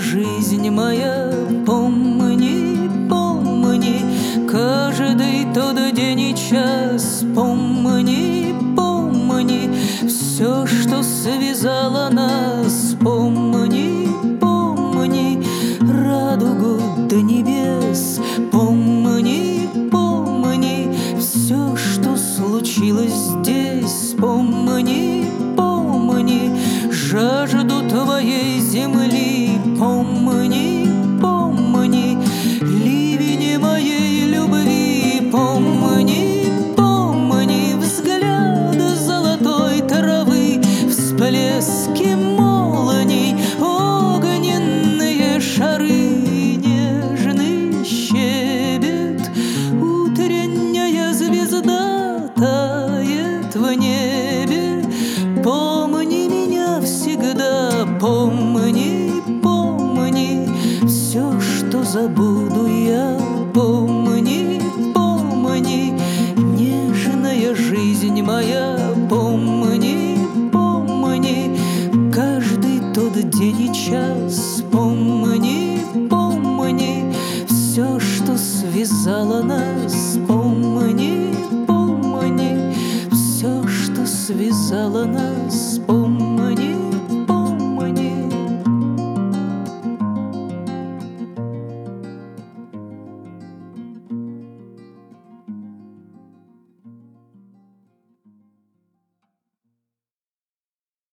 жизнь моя, помни, помни каждый тот день и час, помни, помни все, что связало нас, помни, помни радугу до небес, помни, помни все, что случилось здесь, помни, помни жажду твоей земли, помни, помни ливень моей любви, помни, помни взгляд золотой травы, всплески молний, огненные шары, нежный щебет, утренняя звезда тает в небе. Помни меня всегда, помни, помни все, что забуду я, помни, помни нежная жизнь моя, помни, помни каждый тот день и час, помни, помни все, что связало нас, помни, помни все, что связало нас.